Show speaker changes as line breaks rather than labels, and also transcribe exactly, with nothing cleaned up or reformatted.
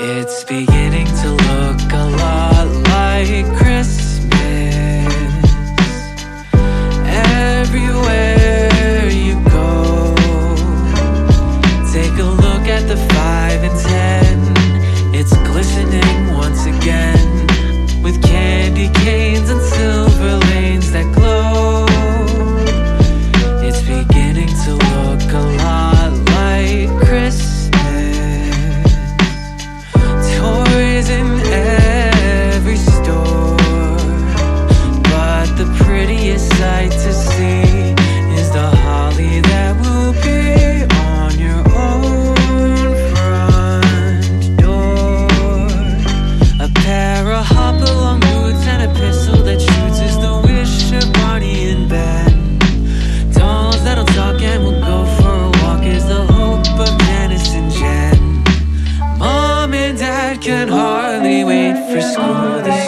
It's beginning to look a lot like Christmas. Everywhere you go, take a look at the five and ten. It's glistening once again, with candy canes and silver lanes that glow. It's beginning to look a lot like Christmas. Toys in every store, but the prettiest sight to see is the holly that will be on your own front door. A pair of hop-along boots and a pistol that shoots is the wish of Barney and Ben. Dolls that'll talk and will go for a walk is the hope of Janice and Jen. Mom and Dad can hardly wait for school this